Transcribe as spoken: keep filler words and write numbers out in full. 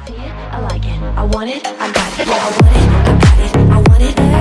See it, I like it, I want it, I got it. Yeah, I want it, I got it, I want it.